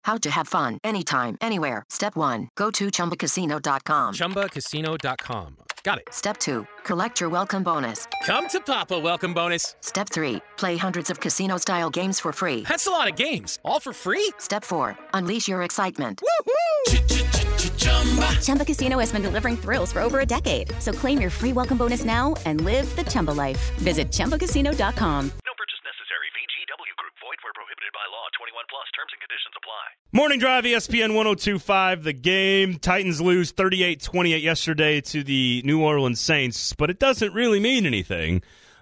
How to have fun anytime, anywhere. Step 1. Go to ChumbaCasino.com. ChumbaCasino.com. Got it. Step 2. Collect your welcome bonus. Come to Papa welcome bonus. Step 3. Play hundreds of casino-style games for free. That's a lot of games. All for free? Step 4. Unleash your excitement. Woohoo! Chumba Casino has been delivering thrills for over a decade. So claim your free welcome bonus now and live the Chumba life. Visit ChumbaCasino.com. No purchase necessary. VGW Group. Void where prohibited by law. 21 plus. Terms and conditions apply. Morning Drive, ESPN 102.5. The game. Titans lose 38-28 yesterday to the New Orleans Saints, but it doesn't really mean anything.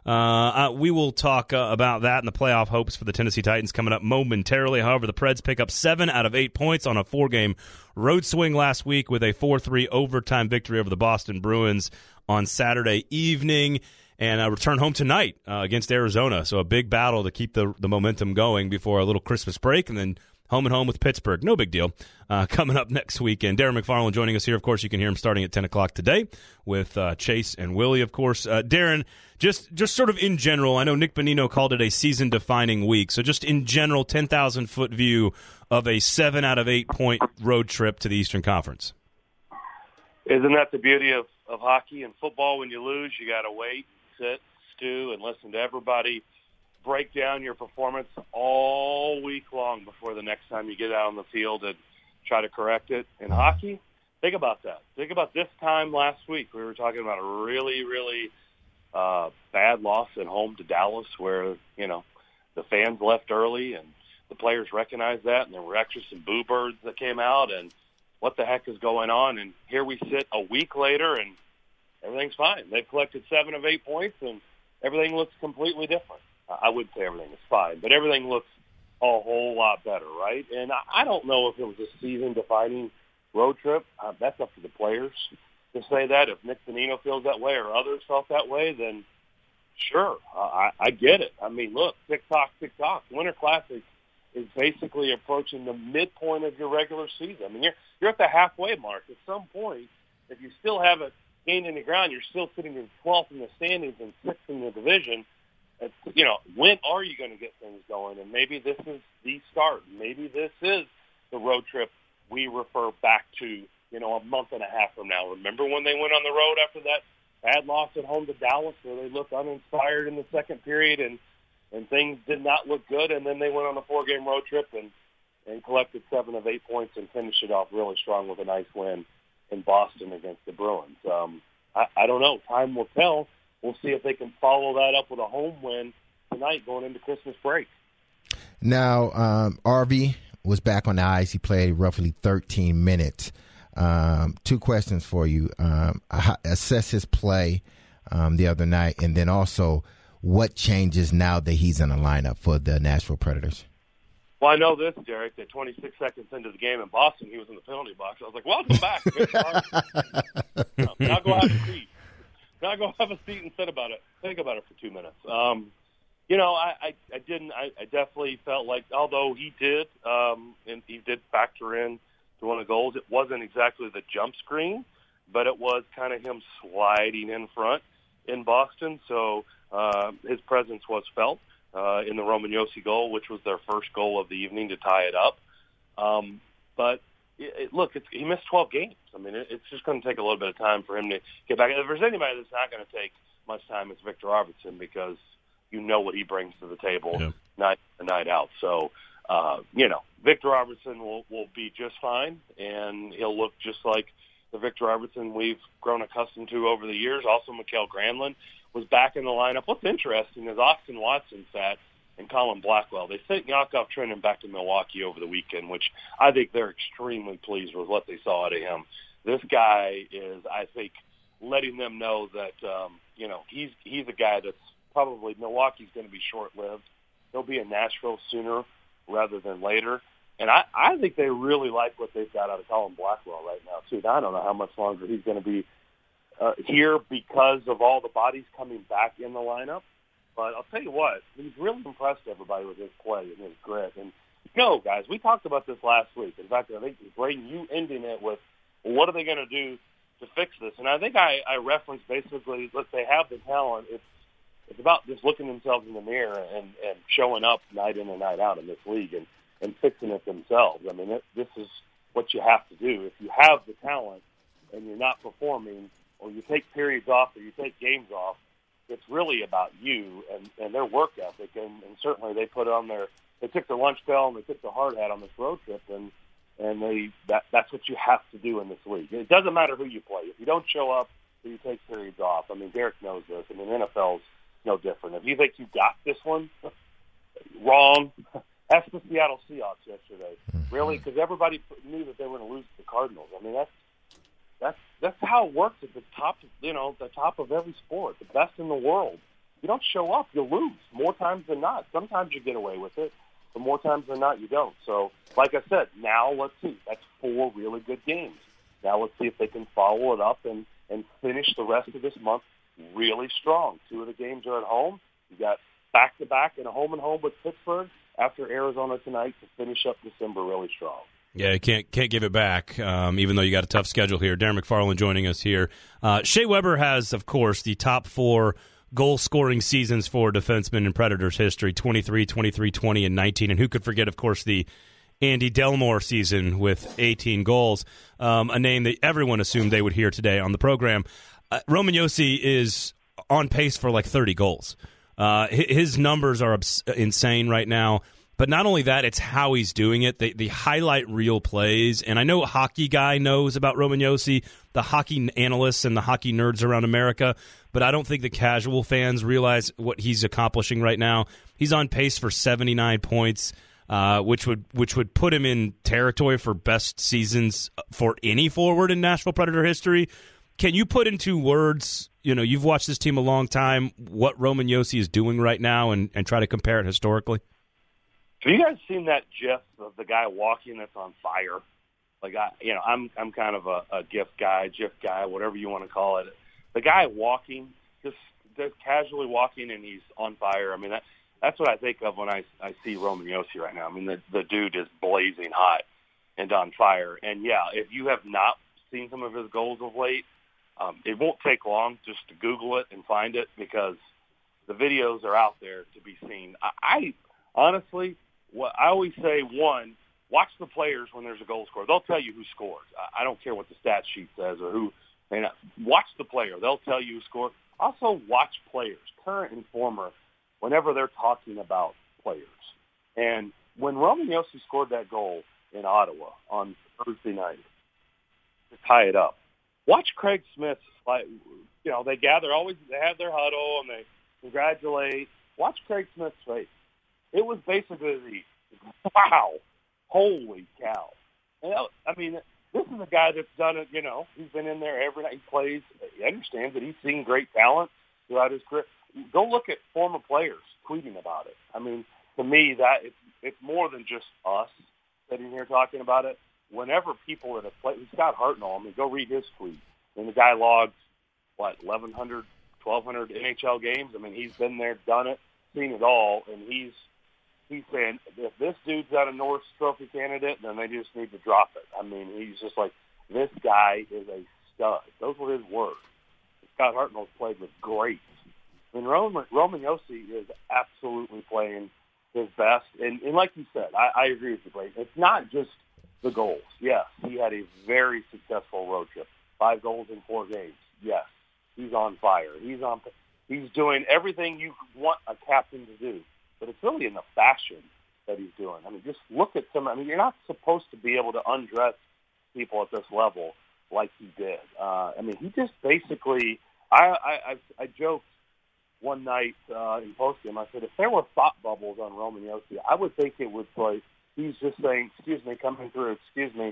We will talk about that and the playoff hopes for the Tennessee Titans coming up momentarily. However, the Preds pick up 7 out of 8 points on a 4-game road swing last week with a 4-3 overtime victory over the Boston Bruins on Saturday evening, and return home tonight against Arizona. So a big battle to keep the momentum going before a little Christmas break, and then home and home with Pittsburgh. No big deal. Coming up next weekend. Darren McFarland joining us here. Of course, you can hear him starting at 10 o'clock today with Chase and Willie, of course. Darren, just sort of in general, I know Nick Bonino called it a season-defining week. So just in general, 10,000-foot view of a 7 out of 8 point road trip to the Eastern Conference. Isn't that the beauty of hockey and football? When you lose, you got to wait, sit, stew, and listen to everybody break down your performance all week long before the next time you get out on the field and try to correct it. In hockey, think about that. Think about this time last week. We were talking about a really, really bad loss at home to Dallas where, the fans left early and the players recognized that, and there were actually some boo birds that came out, and what the heck is going on? And here we sit a week later, and everything's fine. They've collected 7 of 8 points, and everything looks completely different. I wouldn't say everything is fine, but everything looks a whole lot better, right? And I don't know if it was a season-defining road trip. That's up to the players to say that. If Nick Bonino feels that way or others felt that way, then sure, I get it. I mean, look, tick-tock. Winter Classic is basically approaching the midpoint of your regular season. I mean, you're at the halfway mark. At some point, if you still haven't gained any ground, you're still sitting in 12th in the standings and 6th in the division. It's, when are you going to get things going? And maybe this is the start. Maybe this is the road trip we refer back to, a month and a half from now. Remember when they went on the road after that bad loss at home to Dallas where they looked uninspired in the second period and things did not look good, and then they went on a 4-game road trip and collected 7 of 8 points and finished it off really strong with a nice win in Boston against the Bruins. I don't know. Time will tell. We'll see if they can follow that up with a home win tonight going into Christmas break. Now, RV was back on the ice. He played roughly 13 minutes. 2 questions for you. Assess his play the other night, and then also what changes now that he's in the lineup for the Nashville Predators? Well, I know this, Derek, that 26 seconds into the game in Boston, he was in the penalty box. I was like, welcome back. Now go have a seat. Now go have a seat and think about it for 2 minutes. I definitely felt like, although he did, and he did factor in to one of the goals, it wasn't exactly the jump screen, but it was kind of him sliding in front in Boston. So his presence was felt in the Roman Josi goal, which was their first goal of the evening to tie it up. But he missed 12 games. I mean, it's just going to take a little bit of time for him to get back. If there's anybody that's not going to take much time, it's Victor Arvidsson, because you know what he brings to the table night in and night out. So, Victor Arvidsson will be just fine, and he'll look just like the Victor Arvidsson we've grown accustomed to over the years. Also, Mikael Granlund was back in the lineup. What's interesting is Austin Watson sat and Colin Blackwell. They sent Yakov Trenin back to Milwaukee over the weekend, which I think they're extremely pleased with what they saw out of him. This guy is, I think, letting them know that, he's a guy that's probably Milwaukee's going to be short-lived. He'll be in Nashville sooner rather than later. And I think they really like what they've got out of Colin Blackwell right now, too. I don't know how much longer he's going to be here because of all the bodies coming back in the lineup. But I'll tell you what, he's really impressed everybody with his play and his grit. And, guys, we talked about this last week. In fact, I think, Braden, you ending it with, well, what are they going to do to fix this? And I think I referenced basically, look, they have the talent. It's about just looking themselves in the mirror and showing up night in and night out in this league. And and fixing it themselves. I mean, this is what you have to do. If you have the talent and you're not performing, or you take periods off or you take games off, it's really about you and their work ethic. And certainly they put on they took their lunch bell and they took the hard hat on this road trip, and that's what you have to do in this league. It doesn't matter who you play. If you don't show up or you take periods off, I mean, Derek knows this. I mean, NFL's no different. If you think you got this one, wrong. That's the Seattle Seahawks yesterday. Really? Because everybody knew that they were going to lose to the Cardinals. I mean, that's how it works at the top, the top of every sport, the best in the world. You don't show up, you lose more times than not. Sometimes you get away with it, but more times than not, you don't. So, like I said, now let's see. That's 4 really good games. Now let's see if they can follow it up and finish the rest of this month really strong. 2 of the games are at home. You got back-to-back and a home-and-home with Pittsburgh after Arizona tonight to finish up December really strong. Yeah, you can't give it back, even though you got a tough schedule here. Darren McFarland joining us here. Shea Weber has, of course, the top 4 goal-scoring seasons for defensemen in Predators history, 23, 23, 20, and 19. And who could forget, of course, the Andy Delmore season with 18 goals, a name that everyone assumed they would hear today on the program. Roman Josi is on pace for like 30 goals. His numbers are insane right now. But not only that, it's how he's doing it. The highlight reel plays. And I know a hockey guy knows about Roman Josi, the hockey analysts and the hockey nerds around America, but I don't think the casual fans realize what he's accomplishing right now. He's on pace for 79 points, which would put him in territory for best seasons for any forward in Nashville Predator history. Can you put into words, you've watched this team a long time, what Roman Josi is doing right now and try to compare it historically? Have you guys seen that GIF of the guy walking that's on fire? Like, I'm kind of a GIF guy, whatever you want to call it. The guy walking, just casually walking, and he's on fire. I mean, that's what I think of when I see Roman Josi right now. I mean, the dude is blazing hot and on fire. And, yeah, if you have not seen some of his goals of late, it won't take long just to Google it and find it because the videos are out there to be seen. I honestly... I always say, one, watch the players when there's a goal scored. They'll tell you who scored. I don't care what the stat sheet says or who. And watch the player. They'll tell you who scored. Also, watch players, current and former, whenever they're talking about players. And when Roman Josi scored that goal in Ottawa on Thursday night to tie it up, watch Craig Smith. They gather. They have their huddle and they congratulate. Watch Craig Smith's face. It was basically, wow, holy cow. I mean, this is a guy that's done it, he's been in there every night. He plays. He understands that he's seen great talent throughout his career. Go look at former players tweeting about it. I mean, to me, that it's more than just us sitting here talking about it. Whenever people that have played, Scott Hartnell, I mean, go read his tweet. And the guy logged, 1,100, 1,200 NHL games. I mean, he's been there, done it, seen it all, and he's saying, if this dude's not a Norris Trophy candidate, then they just need to drop it. I mean, he's just like, this guy is a stud. Those were his words. Scott Hartnell's played with greats. I mean, Roman Josi is absolutely playing his best. And like you said, I agree with you, Blake. It's not just the goals. Yes, he had a very successful road trip. 5 goals in 4 games. Yes, he's on fire. He's doing everything you want a captain to do. But it's really in the fashion that he's doing. I mean, just look at you're not supposed to be able to undress people at this level like he did. I mean, he just basically, I joked one night in postgame, I said, if there were thought bubbles on Roman Josi, I would think it was like, he's just saying, excuse me, coming through, excuse me,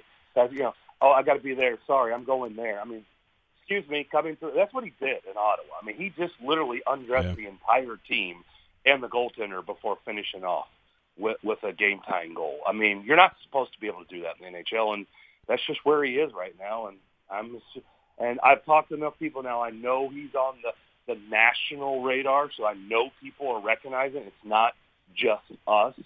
I got to be there, sorry, I'm going there. I mean, excuse me, coming through. That's what he did in Ottawa. I mean, he just literally undressed the entire team and the goaltender before finishing off with a game-tying goal. I mean, you're not supposed to be able to do that in the NHL, and that's just where he is right now. And I've talked to enough people now. I know he's on the national radar, so I know people are recognizing it's not just us.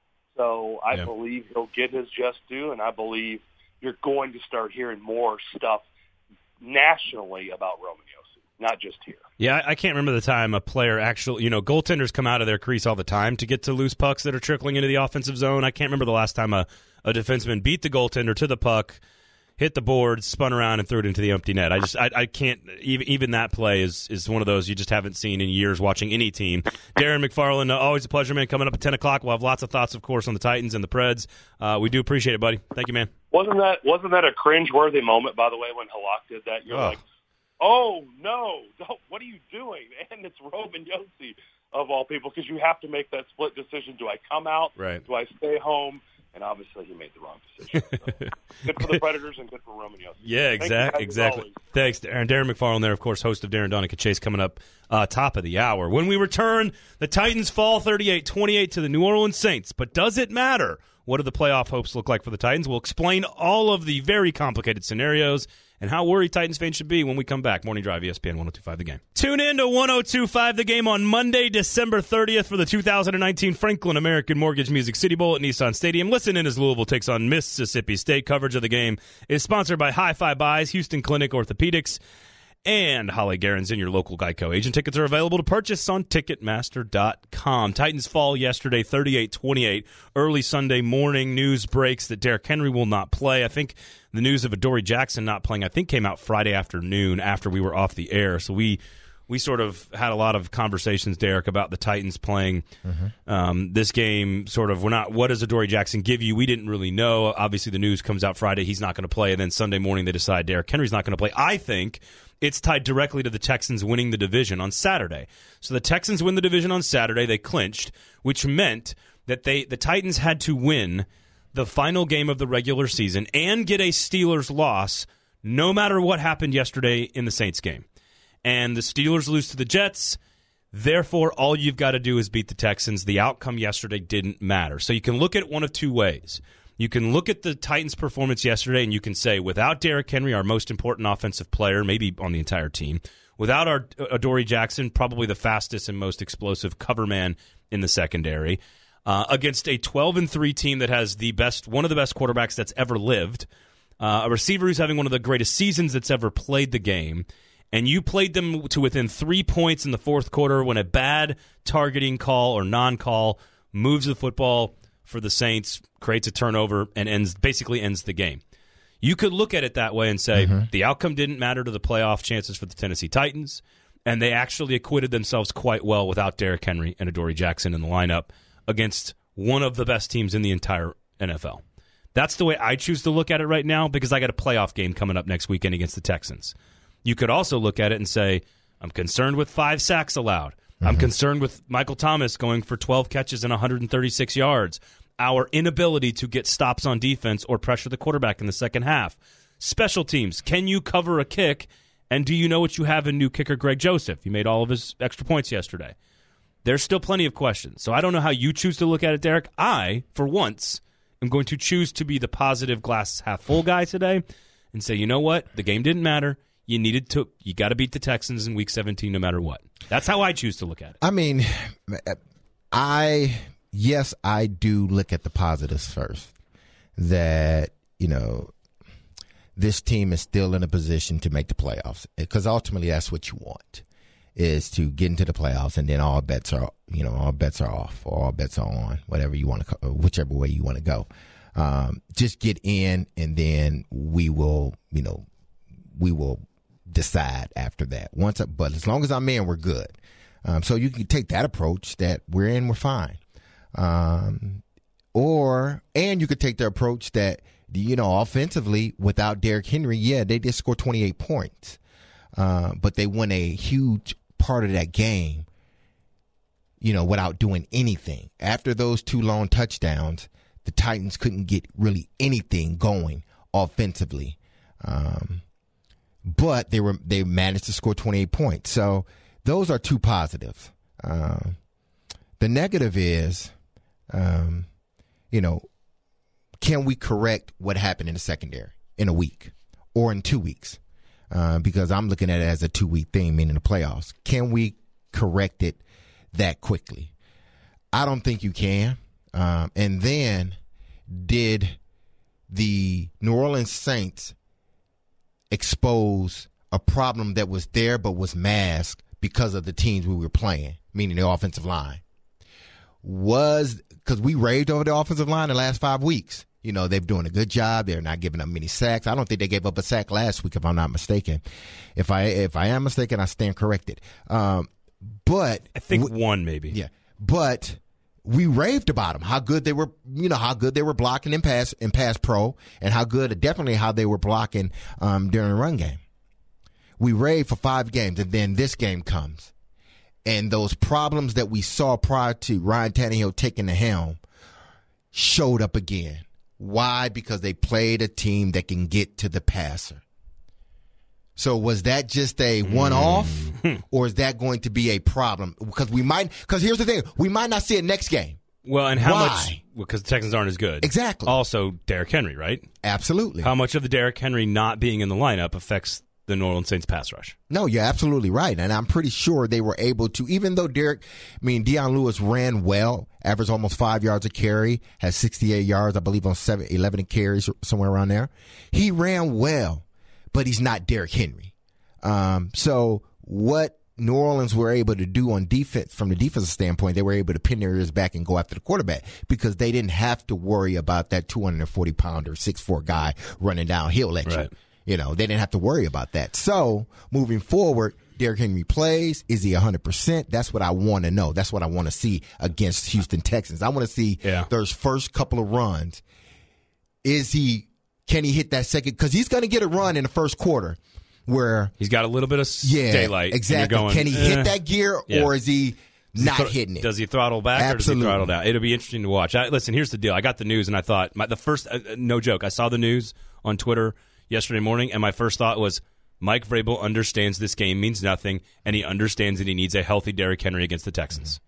So I believe he'll get his just due, and I believe you're going to start hearing more stuff nationally about Roman Josi. not just here. Yeah, I can't remember the time a player actually, goaltenders come out of their crease all the time to get to loose pucks that are trickling into the offensive zone. I can't remember the last time a defenseman beat the goaltender to the puck, hit the board, spun around, and threw it into the empty net. I can't, even that play is one of those you just haven't seen in years watching any team. Darren McFarland, always a pleasure, man, coming up at 10 o'clock. We'll have lots of thoughts, of course, on the Titans and the Preds. We do appreciate it, buddy. Thank you, man. Wasn't that a cringeworthy moment, by the way, when Halak did that? You're like, oh, no, what are you doing? And it's Roman Josi, of all people, because you have to make that split decision. Do I come out? Right. Do I stay home? And obviously he made the wrong decision. So, good for the Predators and good for Roman Josi. Yeah, exactly. Thanks, Darren. Darren McFarland there, of course, host of Darren Donica Chase, coming up top of the hour. When we return, the Titans fall 38-28 to the New Orleans Saints. But does it matter? What do the playoff hopes look like for the Titans? We'll explain all of the very complicated scenarios and how worried Titans fans should be when we come back. Morning Drive, ESPN 102.5 The Game. Tune in to 102.5 The Game on Monday, December 30th for the 2019 Franklin American Mortgage Music City Bowl at Nissan Stadium. Listen in as Louisville takes on Mississippi State. Coverage of the game is sponsored by Hi-Fi Buys, Houston Clinic Orthopedics, and Holly Gerens, your local Geico agent. Tickets are available to purchase on Ticketmaster.com. Titans fall yesterday 38-28. Early Sunday morning news breaks that Derrick Henry will not play. I think the news of Adoree Jackson not playing, came out Friday afternoon after we were off the air. So we sort of had a lot of conversations, Derek, about the Titans playing this game. Sort of, what does Adoree Jackson give you? We didn't really know. Obviously, the news comes out Friday. He's not going to play. And then Sunday morning, they decide Derrick Henry's not going to play. I think it's tied directly to the Texans winning the division on Saturday. So the Texans win the division on Saturday. They clinched, which meant that the Titans had to win the final game of the regular season and get a Steelers loss no matter what happened yesterday in the Saints game. And the Steelers lose to the Jets. Therefore, all you've got to do is beat the Texans. The outcome yesterday didn't matter. So you can look at it one of two ways. You can look at the Titans' performance yesterday and you can say, without Derrick Henry, our most important offensive player, maybe on the entire team, without our Adoree Jackson, probably the fastest and most explosive cover man in the secondary, against a 12-3 team that has one of the best quarterbacks that's ever lived, a receiver who's having one of the greatest seasons that's ever played the game, and you played them to within 3 points in the fourth quarter when a bad targeting call or non-call moves the football for the Saints, creates a turnover, and basically ends the game. You could look at it that way and say the outcome didn't matter to the playoff chances for the Tennessee Titans, and they actually acquitted themselves quite well without Derrick Henry and Adoree Jackson in the lineup against one of the best teams in the entire NFL. That's the way I choose to look at it right now because I got a playoff game coming up next weekend against the Texans. You could also look at it and say, I'm concerned with 5 sacks allowed. I'm concerned with Michael Thomas going for 12 catches and 136 yards. Our inability to get stops on defense or pressure the quarterback in the second half. Special teams. Can you cover a kick? And do you know what you have in new kicker Greg Joseph? He made all of his extra points yesterday. There's still plenty of questions. So I don't know how you choose to look at it, Derek. I, for once, am going to choose to be the positive glass half full guy today and say, you know what? The game didn't matter. You got to beat the Texans in Week 17 no matter what. That's how I choose to look at it. I mean, I do look at the positives first. That, this team is still in a position to make the playoffs because ultimately that's what you want, is to get into the playoffs, and then all bets are off or all bets are on, whatever you want to, whichever way you want to go. Just get in, and then we will decide after that. But as long as I'm in, we're good. So you can take that approach that we're in, we're fine. And you could take the approach that, offensively, without Derrick Henry, they did score 28 points. But they won a huge part of that game, without doing anything. After those 2 long touchdowns, the Titans couldn't get really anything going offensively. But they managed to score 28 points. So those are 2 positives. The negative is, can we correct what happened in the secondary in a week or in 2 weeks? Because I'm looking at it as a 2-week thing, meaning the playoffs. Can we correct it that quickly? I don't think you can. And then did the New Orleans Saints expose a problem that was there but was masked because of the teams we were playing, meaning the offensive line. Was because we raved over the offensive line the last 5 weeks. You know, they're doing a good job. They're not giving up many sacks. I don't think they gave up a sack last week, if I'm not mistaken. If I am mistaken, I stand corrected. But I think one maybe. Yeah, but we raved about them. How good they were. You know how good they were blocking in pass pro, and how they were blocking during the run game. We raved for 5 games, and then this game comes, and those problems that we saw prior to Ryan Tannehill taking the helm showed up again. Why? Because they played a team that can get to the passer. So was that just a one-off, or is that going to be a problem? Because here's the thing, we might not see it next game. Well, and how much? Because the Texans aren't as good. Exactly. Also, Derrick Henry, right? Absolutely. How much of the Derrick Henry not being in the lineup affects the New Orleans Saints pass rush? No, you're absolutely right. And I'm pretty sure they were able to, even though Deion Lewis ran well, averaged almost 5 yards a carry, has 68 yards, I believe, on 11 carries, somewhere around there. He ran well, but he's not Derrick Henry. So what New Orleans were able to do on defense, from the defensive standpoint, they were able to pin their ears back and go after the quarterback because they didn't have to worry about that 240-pounder, 6'4" guy running downhill at you. You know, they didn't have to worry about that. So, moving forward, Derrick Henry plays. Is he 100%? That's what I want to know. That's what I want to see against Houston Texans. I want to see those first couple of runs. Can he hit that second? Because he's going to get a run in the first quarter where he's got a little bit of daylight. Exactly. Going, can he hit that gear, or is he not hitting it? Does he throttle back or does he throttle down? It'll be interesting to watch. Listen, here's the deal. I got the news, and I thought, the first, no joke, I saw the news on Twitter yesterday morning, and my first thought was, Mike Vrabel understands this game means nothing, and he understands that he needs a healthy Derrick Henry against the Texans.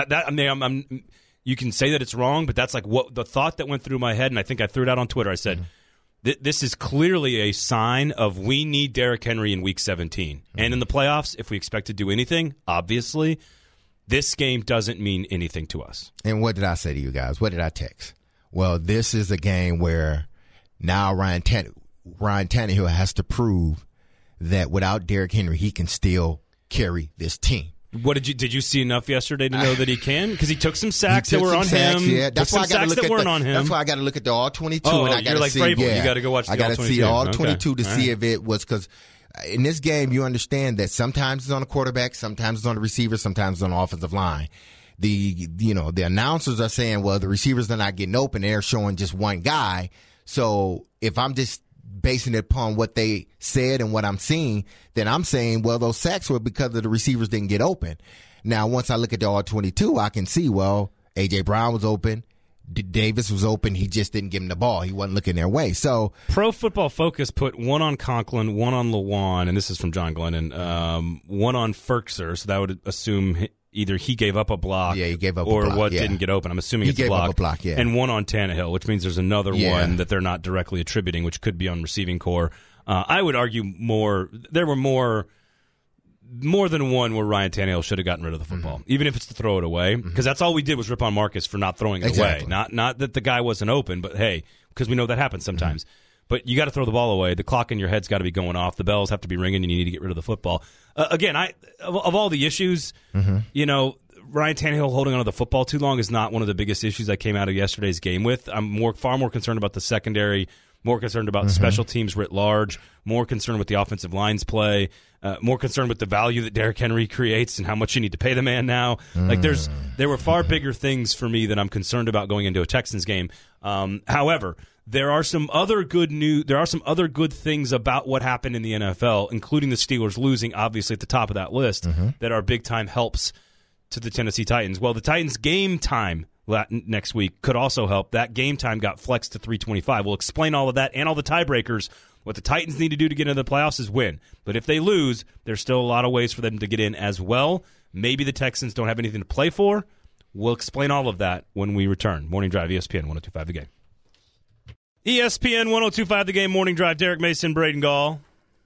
You can say that it's wrong, but that's like what the thought that went through my head, and I think I threw it out on Twitter. I said, this is clearly a sign of we need Derrick Henry in Week 17. And in the playoffs, if we expect to do anything, obviously, this game doesn't mean anything to us. And what did I say to you guys? What did I text? Well, this is a game where now Ryan Tannehill has to prove that without Derrick Henry, he can still carry this team. Did you see enough yesterday to know that he can? Because he took some sacks that were on him. Yeah, that's why I got to look at on him. That's why I got to look at the all 22. Oh, and I you're like see, Vrabel. You got to go watch the all 22. I got to see all 22 to see if it was, because in this game you understand that sometimes it's on the quarterback, sometimes it's on the receiver, sometimes it's on the offensive line. The announcers are saying, well, the receivers are not getting open. They're showing just one guy. So if I'm just basing it upon what they said and what I'm seeing, then I'm saying, well, those sacks were because the receivers didn't get open. Now, once I look at the all 22, I can see, well, A.J. Brown was open. Davis was open. He just didn't give him the ball. He wasn't looking their way. So Pro Football Focus put one on Conklin, one on Lewan, and this is from John Glennon, one on Ferkser, so that would assume either he gave up a block didn't get open. I'm assuming it's a block. And one on Tannehill, which means there's another one that they're not directly attributing, which could be on receiving core. I would argue there were more than one where Ryan Tannehill should have gotten rid of the football, even if it's to throw it away, because that's all we did was rip on Marcus for not throwing it away. Not that the guy wasn't open, but hey, because we know that happens sometimes. But you got to throw the ball away. The clock in your head's got to be going off. The bells have to be ringing, and you need to get rid of the football. Again, of all the issues, Ryan Tannehill holding onto the football too long is not one of the biggest issues I came out of yesterday's game with. I'm far more concerned about the secondary, more concerned about special teams writ large, more concerned with the offensive line's play, more concerned with the value that Derrick Henry creates and how much you need to pay the man now. There were far bigger things for me that I'm concerned about going into a Texans game. However, there are some other good news. There are some other good things about what happened in the NFL, including the Steelers losing, obviously at the top of that list, that are big time helps to the Tennessee Titans. Well, the Titans' game time next week could also help. That game time got flexed to 3:25. We'll explain all of that and all the tiebreakers. What the Titans need to do to get into the playoffs is win. But if they lose, there's still a lot of ways for them to get in as well. Maybe the Texans don't have anything to play for. We'll explain all of that when we return. Morning Drive, ESPN 102.5 The Game. ESPN 102.5 The Game, Morning Drive. Derek Mason, Braden Gall.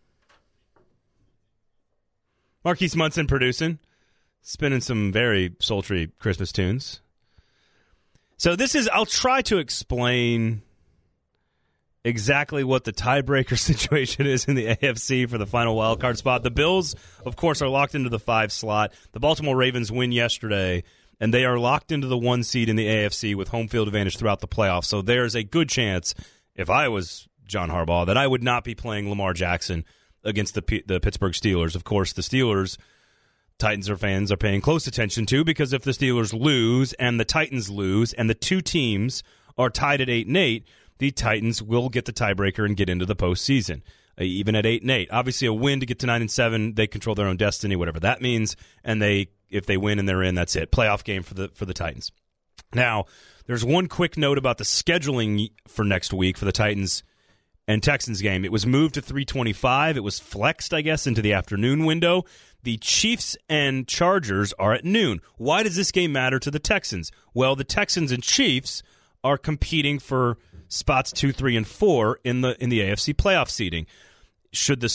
Marquise Munson producing. Spinning some very sultry Christmas tunes. So I'll try to explain exactly what the tiebreaker situation is in the AFC for the final wildcard spot. The Bills, of course, are locked into the 5 slot. The Baltimore Ravens win yesterday, and they are locked into the 1 seed in the AFC with home field advantage throughout the playoffs. So there's a good chance, if I was John Harbaugh, that I would not be playing Lamar Jackson against the Pittsburgh Steelers. Of course, the Steelers, Titans fans are paying close attention to, because if the Steelers lose and the Titans lose and the two teams are tied at 8-8, the Titans will get the tiebreaker and get into the postseason, even at 8-8. Obviously, a win to get to 9-7, they control their own destiny, whatever that means. And if they win and they're in, that's it. Playoff game for the Titans. Now, there's one quick note about the scheduling for next week for the Titans and Texans game. It was moved to 3:25. It was flexed, I guess, into the afternoon window. The Chiefs and Chargers are at noon. Why does this game matter to the Texans? Well, the Texans and Chiefs are competing for spots 2, 3, and 4 in the AFC playoff seeding. Should the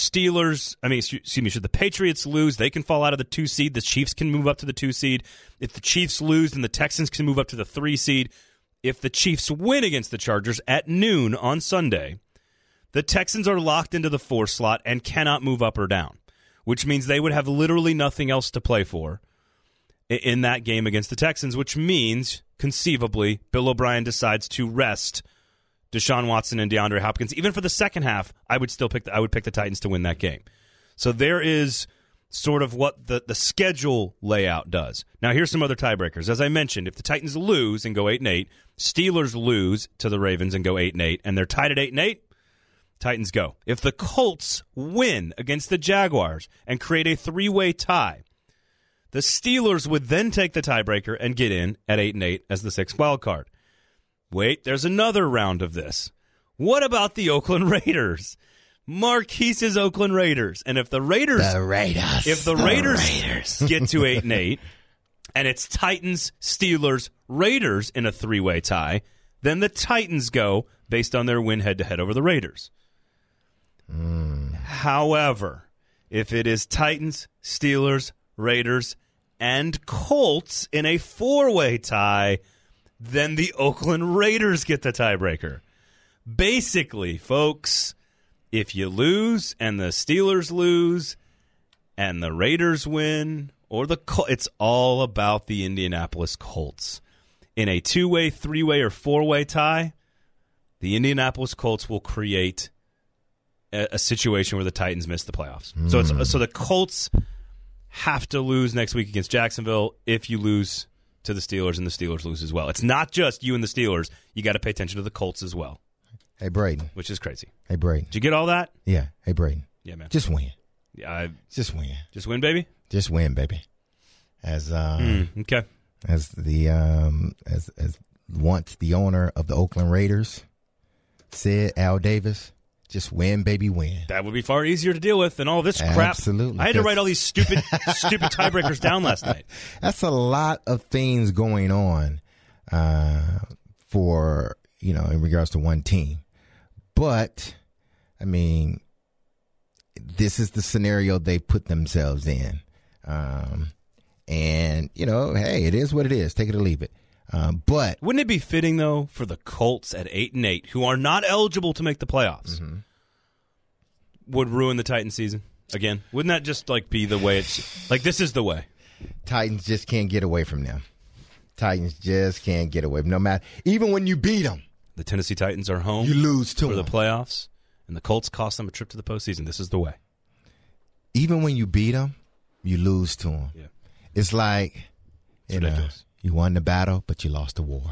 should the Patriots lose, they can fall out of the 2 seed. The Chiefs can move up to the 2 seed. If the Chiefs lose, then the Texans can move up to the 3 seed. If the Chiefs win against the Chargers at noon on Sunday, the Texans are locked into the 4 slot and cannot move up or down, which means they would have literally nothing else to play for in that game against the Texans, which means, conceivably, Bill O'Brien decides to rest Deshaun Watson and DeAndre Hopkins. Even for the second half, I would pick the Titans to win that game. So there is sort of what the schedule layout does. Now, here's some other tiebreakers. As I mentioned, if the Titans lose and go 8-8, Steelers lose to the Ravens and go 8-8, and they're tied at 8-8, Titans go. If the Colts win against the Jaguars and create a 3-way tie, the Steelers would then take the tiebreaker and get in at 8-8 as the 6th wild card. Wait, there's another round of this. What about the Oakland Raiders? Marquise's Oakland Raiders. And if the Raiders get to 8-8, and it's Titans, Steelers, Raiders in a 3-way tie, then the Titans go based on their win head-to-head over the Raiders. However, if it is Titans, Steelers, Raiders, and Colts in a 4-way tie, then the Oakland Raiders get the tiebreaker. Basically, folks, if you lose and the Steelers lose and the Raiders win, it's all about the Indianapolis Colts. In a 2-way, 3-way, or 4-way tie, the Indianapolis Colts will create a situation where the Titans miss the playoffs. So the Colts have to lose next week against Jacksonville if you lose to the Steelers and the Steelers lose as well. It's not just you and the Steelers. You got to pay attention to the Colts as well. Hey, Braden. Which is crazy. Hey, Braden. Did you get all that? Yeah. Hey, Braden. Yeah, man. Just win. Yeah, just win. Just win, baby? Just win, baby. As okay. As the as once the owner of the Oakland Raiders said, Al Davis, just win, baby, win. That would be far easier to deal with than all this crap. Absolutely. I had to write all these stupid tiebreakers down last night. That's a lot of things going on for, in regards to one team. But, I mean, this is the scenario they put themselves in. And, hey, it is what it is. Take it or leave it. But wouldn't it be fitting, though, for the Colts at 8-8, who are not eligible to make the playoffs, would ruin the Titans season again? Wouldn't that just be the way it's this is the way? Titans just can't get away from them. Titans just can't get away. No matter, even when you beat them, the Tennessee Titans are home. You lose to for them the playoffs, and the Colts cost them a trip to the postseason. This is the way. Even when you beat them, you lose to them. Yeah. It's like ridiculous. You won the battle, but you lost the war.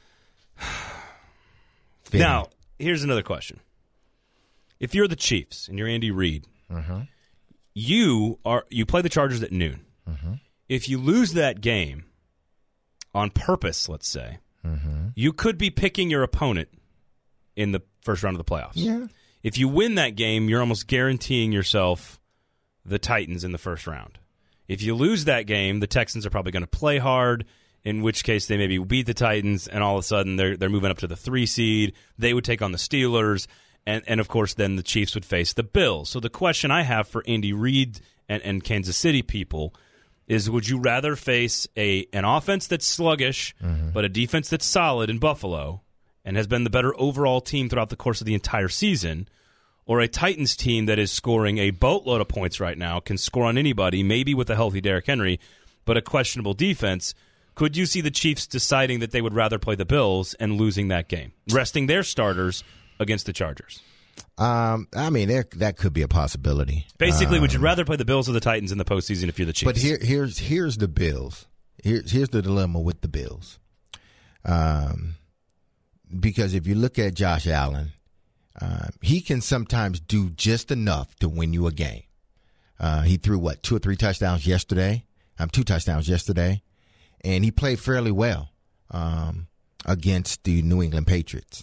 Now, here's another question. If you're the Chiefs and you're Andy Reid, you play the Chargers at noon. If you lose that game on purpose, let's say, you could be picking your opponent in the first round of the playoffs. Yeah. If you win that game, you're almost guaranteeing yourself the Titans in the first round. If you lose that game, the Texans are probably going to play hard, in which case they maybe beat the Titans, and all of a sudden they're moving up to the 3 seed. They would take on the Steelers, and of course then the Chiefs would face the Bills. So the question I have for Andy Reid and Kansas City people is, would you rather face an offense that's sluggish but a defense that's solid in Buffalo, and has been the better overall team throughout the course of the entire season, or a Titans team that is scoring a boatload of points right now, can score on anybody, maybe with a healthy Derrick Henry, but a questionable defense, could you see the Chiefs deciding that they would rather play the Bills and losing that game, resting their starters against the Chargers? I mean, that could be a possibility. Basically, would you rather play the Bills or the Titans in the postseason if you're the Chiefs? But here's the Bills. Here's the dilemma with the Bills. Because if you look at Josh Allen, he can sometimes do just enough to win you a game. He threw, 2 or 3 touchdowns yesterday? 2 touchdowns yesterday. And he played fairly well against the New England Patriots.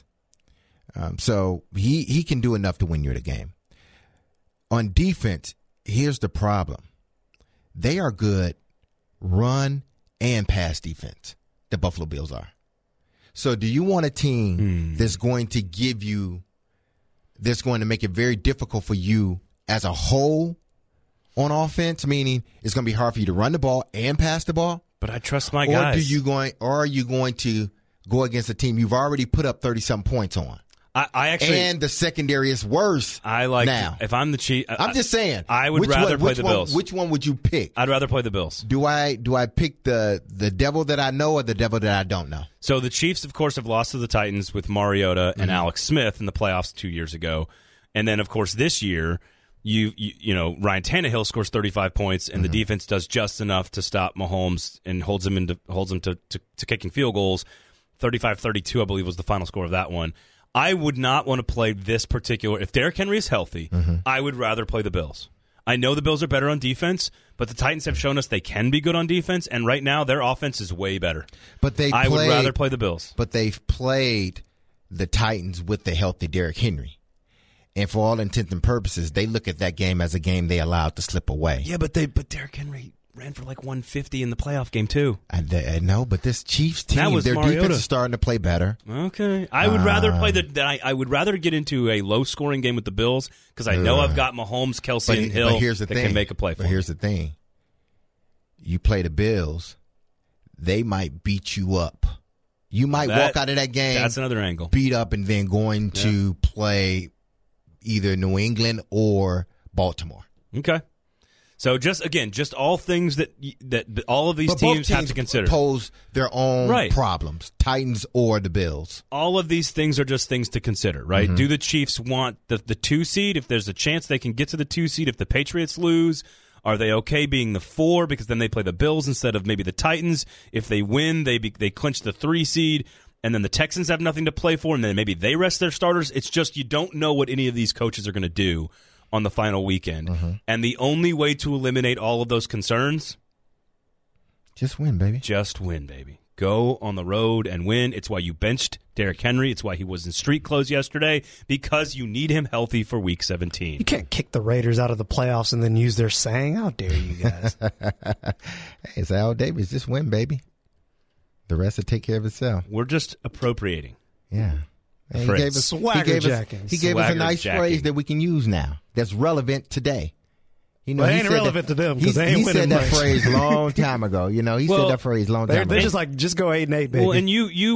So he can do enough to win you the game. On defense, here's the problem. They are good run and pass defense, the Buffalo Bills are. So do you want a team that's going to that's going to make it very difficult for you as a whole on offense, meaning it's going to be hard for you to run the ball and pass the ball? But I trust my guys. Or are you going to go against a team you've already put up 30-something points on? I actually, and the secondary is worse. I like now. If I'm the Chief, I'm just saying. I would rather play the Bills. Which one would you pick? I'd rather play the Bills. Do I pick the devil that I know or the devil that I don't know? So the Chiefs, of course, have lost to the Titans with Mariota and Alex Smith in the playoffs 2 years ago, and then of course this year, you Ryan Tannehill scores 35 points, and the defense does just enough to stop Mahomes and holds him to kicking field goals. 35-32, I believe, was the final score of that one. I would not want to play this particular. If Derrick Henry is healthy, I would rather play the Bills. I know the Bills are better on defense, but the Titans have shown us they can be good on defense, and right now their offense is way better. But I would rather play the Bills. But they've played the Titans with the healthy Derrick Henry. And for all intents and purposes, they look at that game as a game they allowed to slip away. Yeah, but Derrick Henry ran for like 150 in the playoff game too. I know, but this Chiefs team, their Mariota. defense is starting to play better. Okay, I would rather play I would rather get into a low-scoring game with the Bills because I know I've got Mahomes, Kelsey, and Hill that can make a play for me. But here's the thing: you play the Bills, they might beat you up. You might walk out of that game. That's another angle. Beat up, and then going to play either New England or Baltimore. Okay. So just all things that all of these teams have to consider. Pose their own problems, Titans or the Bills. All of these things are just things to consider, right? Do the Chiefs want the 2 seed? If there's a chance they can get to the 2 seed, if the Patriots lose, are they okay being the 4 because then they play the Bills instead of maybe the Titans? If they win, they clinch the 3 seed, and then the Texans have nothing to play for, and then maybe they rest their starters. It's just you don't know what any of these coaches are going to do on the final weekend. And the only way to eliminate all of those concerns, just win, baby. Just win, baby. Go on the road and win. It's why you benched Derrick Henry. It's why he was in street clothes yesterday, because you need him healthy for Week 17. You can't kick the Raiders out of the playoffs and then use their saying. How dare you guys? Hey, it's Al Davis. Just win, baby. The rest will take care of itself. We're just appropriating. Yeah. He gave us a nice phrase that we can use now that's relevant today. It ain't relevant to them because they ain't winning much. He said that phrase a long time ago. He said that phrase a long time ago. They're just like, just go 8-8, baby. Well, and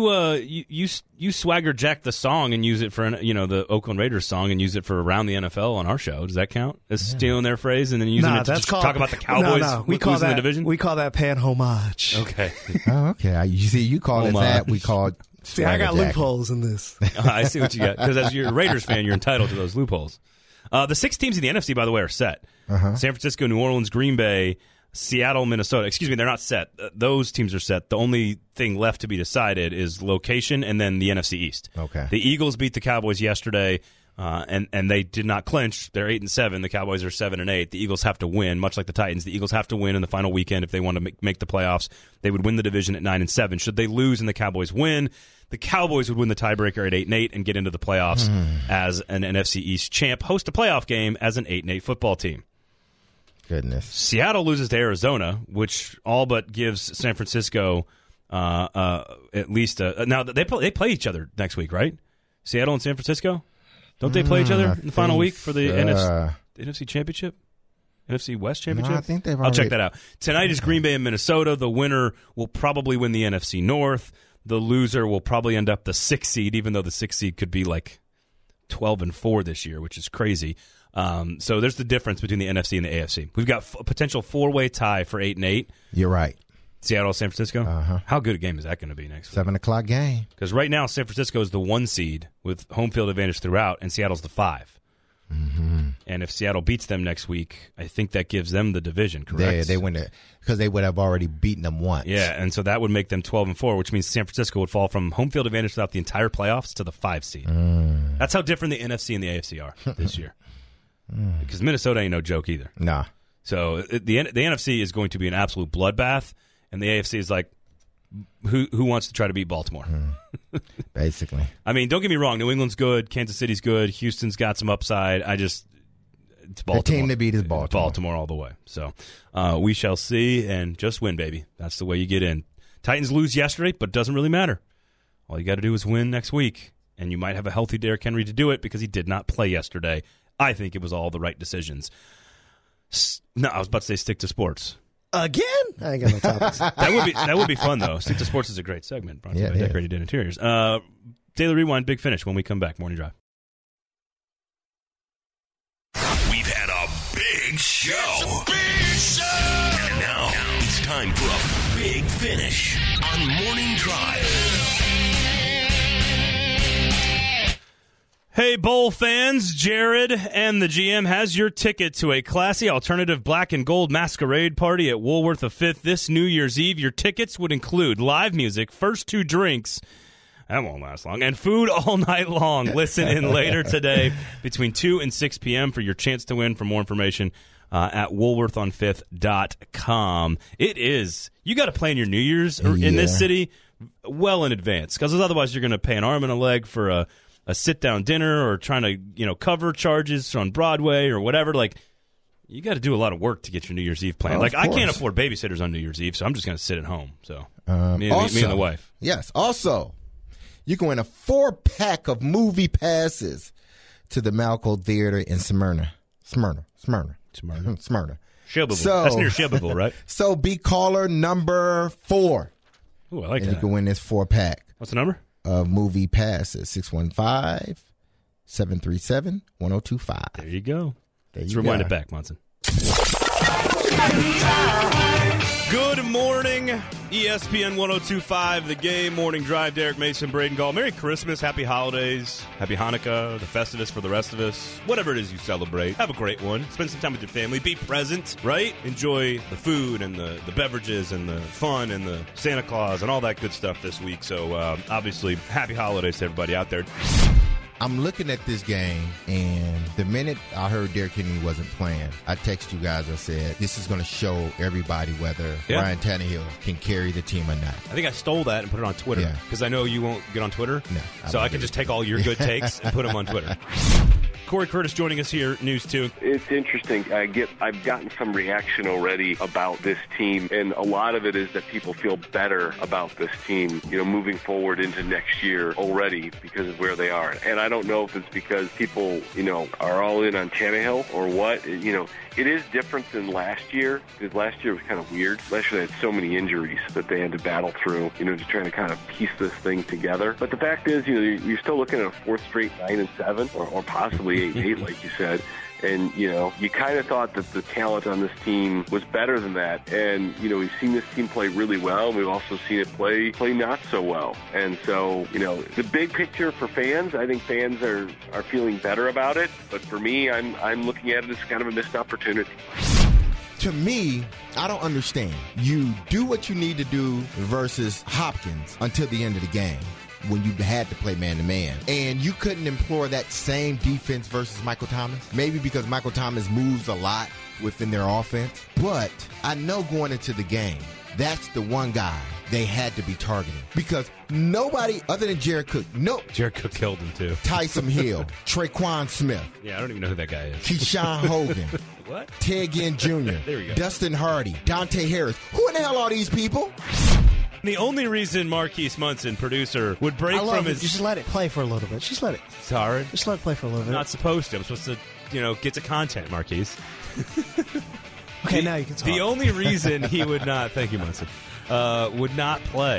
you swagger jack the song and use it for the Oakland Raiders song and use it for Around the NFL on our show. Does that count as stealing their phrase and then using it to talk about the Cowboys losing the division? We call that paying homage. Okay. Oh, okay. You see, you call it that. We call it. See, I got loopholes in this. I see what you got. Because as you're a Raiders fan, you're entitled to those loopholes. The 6 teams in the NFC, by the way, are set. San Francisco, New Orleans, Green Bay, Seattle, Minnesota. Excuse me, they're not set. Those teams are set. The only thing left to be decided is location and then the NFC East. Okay. The Eagles beat the Cowboys yesterday, and they did not clinch. They're 8-7. The Cowboys are 7-8. The Eagles have to win, much like the Titans. The Eagles have to win in the final weekend if they want to make the playoffs. They would win the division at 9-7. Should they lose and the Cowboys win, the Cowboys would win the tiebreaker at 8-8 and get into the playoffs as an NFC East champ, host a playoff game as an 8-8 football team. Goodness. Seattle loses to Arizona, which all but gives San Francisco at least now they play each other next week, right? Seattle and San Francisco, don't they play each other in the final week for the NFC Championship? NFC West Championship? No, I think I'll check that out. Tonight is Green Bay and Minnesota. The winner will probably win the NFC North. the loser will probably end up the 6th seed, even though the 6th seed could be like 12-4 this year, which is crazy. So there's the difference between the NFC and the AFC. We've got a potential 4-way tie for 8-8. You're right. Seattle, San Francisco. How good a game is that going to be next week? 7:00 game. Because right now, San Francisco is the 1 seed with home field advantage throughout, and Seattle's the 5. Mm-hmm. And if Seattle beats them next week, I think that gives them the division, correct? They win it because they would have already beaten them once. Yeah, and so that would make them 12-4, which means San Francisco would fall from home field advantage throughout the entire playoffs to the 5 seed. That's how different the NFC and the AFC are this year. Because Minnesota ain't no joke either. Nah. So the NFC is going to be an absolute bloodbath, and the AFC is like, who wants to try to beat Baltimore? Basically. I mean, don't get me wrong. New England's good. Kansas City's good. Houston's got some upside. It's Baltimore. The team to beat is Baltimore. Baltimore all the way. So we shall see, and just win, baby. That's the way you get in. Titans lose yesterday, but it doesn't really matter. All you got to do is win next week, and you might have a healthy Derrick Henry to do it because he did not play yesterday. I think it was all the right decisions. No, I was about to say stick to sports. Again? I ain't got no topics. That would be fun, though. Stick to Sports is a great segment. Brought to you by Decorated Interiors. Daily Rewind, Big Finish when we come back. Morning Drive. We've had a big show. And now it's time for a big finish on Morning Drive. Hey, Bowl fans, Jared and the GM has your ticket to a classy alternative black and gold masquerade party at Woolworth of 5th this New Year's Eve. Your tickets would include live music, first 2 drinks, that won't last long, and food all night long. Listen in later today between 2 and 6 p.m. for your chance to win. For more information at woolworthonfifth.com. It is, you got to plan your New Year's in this city well in advance, because otherwise you're going to pay an arm and a leg for a sit-down dinner or trying to, cover charges on Broadway or whatever. Like, you got to do a lot of work to get your New Year's Eve planned. I can't afford babysitters on New Year's Eve, so I'm just going to sit at home. So, me and the wife. Yes. Also, you can win a 4-pack of movie passes to the Malco Theater in Smyrna. Smyrna. Shelbyville. So, that's near Shelbyville, right? So, be caller number 4. Ooh, I like and that. You can win this 4-pack. What's the number? Of movie passes, 615-737-1025. There you go. Let's rewind it back, Monson. Good morning, ESPN 1025, The Game, Morning Drive, Derek Mason, Braden Gall. Merry Christmas, Happy Holidays, Happy Hanukkah, the Festivus for the rest of us. Whatever it is you celebrate, have a great one. Spend some time with your family. Be present, right? Enjoy the food and the beverages and the fun and the Santa Claus and all that good stuff this week. So, obviously, happy holidays to everybody out there. I'm looking at this game, and the minute I heard Derrick Henry wasn't playing, I texted you guys. I said, this is going to show everybody whether Ryan Tannehill can carry the team or not. I think I stole that and put it on Twitter because I know you won't get on Twitter. No. So I can just take all your good takes and put them on Twitter. Corey Curtis joining us here, News 2. It's interesting. I've gotten some reaction already about this team, and a lot of it is that people feel better about this team, moving forward into next year already because of where they are. And I don't know if it's because people, are all in on Tannehill or what. It is different than last year, because last year was kind of weird. Last year they had so many injuries that they had to battle through, to try to kind of piece this thing together. But the fact is, you're still looking at a 4th straight 9-7, or possibly 8-8, like you said. And, you kind of thought that the talent on this team was better than that. And, we've seen this team play really well, and we've also seen it play not so well. And so, the big picture for fans, I think fans are feeling better about it. But for me, I'm looking at it as kind of a missed opportunity. To me, I don't understand. You do what you need to do versus Hopkins until the end of the game, when you had to play man-to-man. And you couldn't employ that same defense versus Michael Thomas. Maybe because Michael Thomas moves a lot within their offense. But I know going into the game, that's the one guy they had to be targeting. Because nobody other than Jared Cook, Jared Cook killed him, too. Tyson Hill, Traquan Smith. Yeah, I don't even know who that guy is. Keyshawn Hogan. What? Ted Ginn Jr. There we go. Dustin Hardy. Dante Harris. Who in the hell are these people? The only reason Marquise Munson, producer, would break from his... Just let it play for a little bit. Just let it. Sorry. Just let it play for a little bit. I'm not supposed to. I'm supposed to, get to content, Marquise. Okay, now you can talk. The only reason he would not... Thank you, Munson. Would not play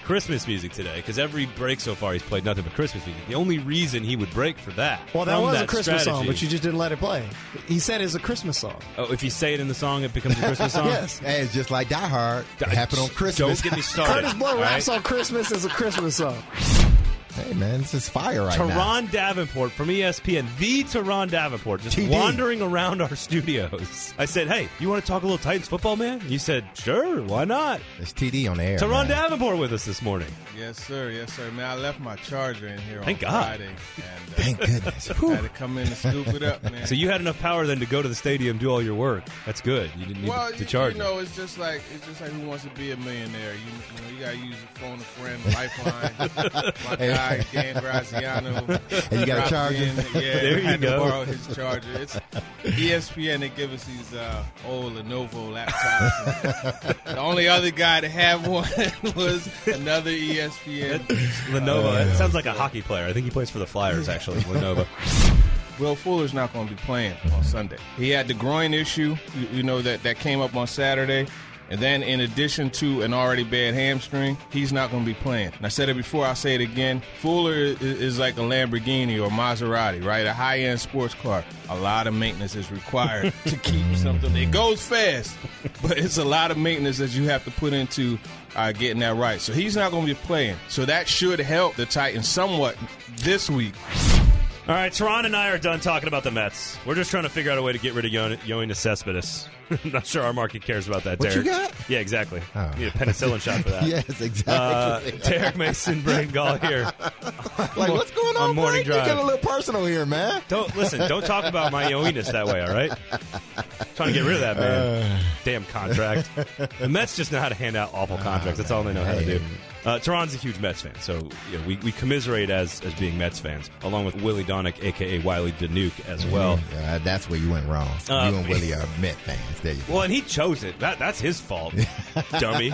Christmas music today because every break so far he's played nothing but Christmas music. The only reason he would break for that. Well, that from was a Christmas strategy, song, but you just didn't let it play. He said it's a Christmas song. Oh, if you say it in the song, it becomes a Christmas song? Yes. Hey, it's just like Die Hard. It happened on Christmas. Don't get me started. Curtis Blow all raps right? on Christmas as a Christmas song. Hey, man, this is fire right now. Teron Davenport from ESPN, the Teron Davenport, just TD. wandering around our studios. I said, hey, you want to talk a little Titans football, man? You said, sure, why not? It's TD on the air. Teron man. Davenport with us this morning. Yes, sir. Yes, sir. Man, I left my charger in here Thank on God. Friday. And, Thank goodness. had to come in and scoop it up, man. So you had enough power then to go to the stadium, do all your work. That's good. You didn't need to charge you know, it's just like who wants to be a millionaire. You know, you gotta use your phone a friend, Lifeline. My guy Dan Graziano. And you got a charger? Yeah, There you I had go. to borrow his charger. It's ESPN. They give us these old Lenovo laptops. The only other guy to have one was another ESPN. Lenovo. That sounds like a hockey player. I think he plays for the Flyers, actually. Lenovo. Will Fuller's not going to be playing on Sunday. He had the groin issue, you know, that came up on Saturday. And then in addition to an already bad hamstring, he's not going to be playing. And I said it before, I'll say it again. Fuller is like a Lamborghini or Maserati, right? A high-end sports car. A lot of maintenance is required to keep something. It goes fast, but it's a lot of maintenance that you have to put into getting that right. So he's not going to be playing. So that should help the Titans somewhat this week. All right, Teron and I are done talking about the Mets. We're just trying to figure out a way to get rid of Yoenis Cespedes. I'm not sure our market cares about that, What Derek. you got? Yeah, exactly. Oh. Need a penicillin shot for that. Yes, exactly. Derek Mason, Braden Gall here. Like, what's going on, Morning Frank? You Drive. get a little personal here, man. Don't talk about my Yoenis that way, all right? Trying to get rid of that man. Damn contract. The Mets just know how to hand out awful contracts. That's all they know how to do. Teron's a huge Mets fan, so you know, we commiserate as being Mets fans, along with Willie Donick, a.k.a. Wiley Danuke, as well. That's where you went wrong. You and Willie are Met fans. There you go. Well, and he chose it. That's his fault, dummy.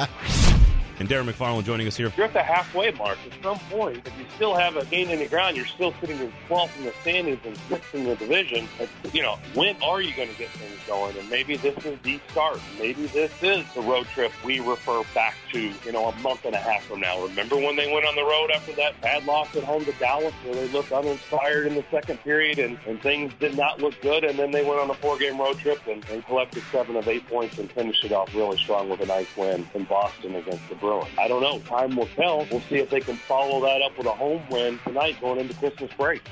And Darren McFarland joining us here. You're at the halfway mark. At some point, if you still have a gain in the ground, you're still sitting in 12th in the standings and 6th in the division. You know, when are you going to get things going? And maybe this is the start. Maybe this is the road trip we refer back to, you know, a month and a half from now. Remember when they went on the road after that bad loss at home to Dallas where they looked uninspired in the second period and things did not look good? And then they went on a 4-game road trip and collected 7 of 8 points and finished it off really strong with a nice win in Boston against the Bruins. I don't know. Time will tell. We'll see if they can follow that up with a home win tonight going into Christmas break.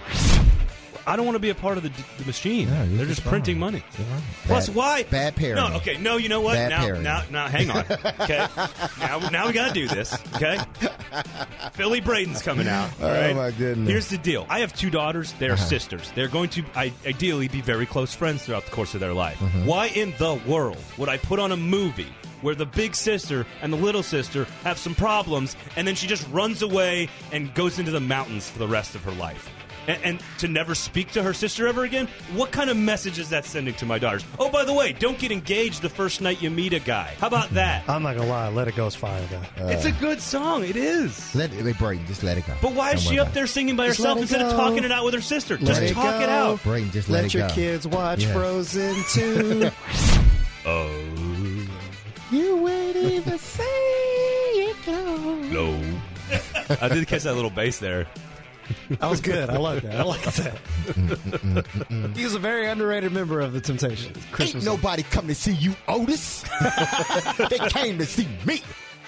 I don't want to be a part of the machine. No, They're just printing money. Plus, why? Bad pairing. No, okay. No, you know what? Bad pairing. Now, hang on. Okay. now we got to do this. Okay. Philly Braden's coming out. All right? Oh, my goodness. Here's the deal. I have 2 daughters. They're sisters. They're going to ideally be very close friends throughout the course of their life. Why in the world would I put on a movie where the big sister and the little sister have some problems and then she just runs away and goes into the mountains for the rest of her life? And to never speak to her sister ever again? What kind of message is that sending to my daughters? Oh, by the way, don't get engaged the first night you meet a guy. How about that? I'm not going to lie. Let It Go's fire, though. It's a good song. It is. Brayden, just let it go. But why is Don't she worry up about there singing by Just herself let it instead of go. talking it out with her sister? Just Let it talk it go. out. Brayden, just let it your go. kids watch Yes. Frozen 2. Oh, You wouldn't even say it, Chloe. no. I did catch that little bass there. That was good. I like that. I like that. He was a very underrated member of the Temptations. Ain't nobody come to see you, Otis. They came to see me.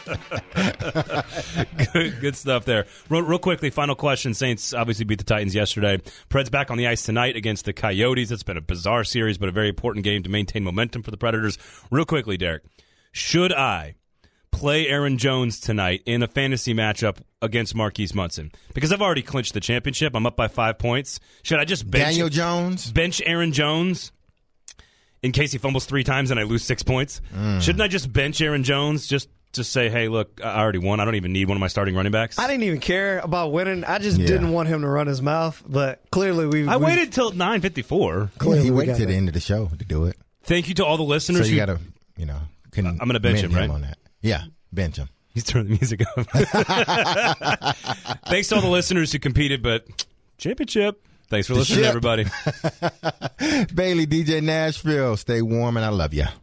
Good stuff there. Real quickly, final question. Saints obviously beat the Titans yesterday. Preds back on the ice tonight against the Coyotes. It's been a bizarre series, but a very important game to maintain momentum for the Predators. Real quickly, Derek, should I play Aaron Jones tonight in a fantasy matchup against Marquise Munson? Because I've already clinched the championship. I'm up by 5 points. Should I just bench Aaron Jones in case he fumbles 3 times and I lose 6 points? Shouldn't I just bench Aaron Jones just to say, hey, look, I already won. I don't even need one of my starting running backs? I didn't even care about winning. I just didn't want him to run his mouth. But clearly I waited till 9:54. He waited to the end of the show to do it. Thank you to all the listeners. So you got to, I'm going to bench him, right? on that. Yeah, bench him. He's turning the music up. Thanks to all the listeners who competed, but championship. Thanks for listening, everybody. Bailey, DJ Nashville, stay warm, and I love you.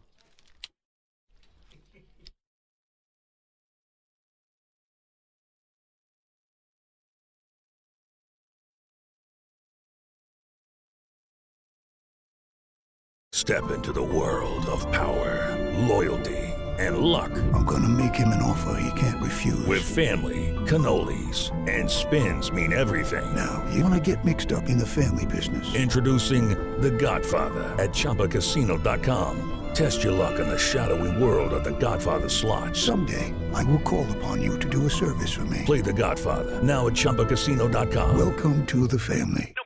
Step into the world of power, loyalty, and luck. I'm going to make him an offer he can't refuse. With family, cannolis, and spins mean everything. Now, you want to get mixed up in the family business. Introducing The Godfather at ChumbaCasino.com. Test your luck in the shadowy world of The Godfather slot. Someday, I will call upon you to do a service for me. Play The Godfather now at ChumbaCasino.com. Welcome to the family.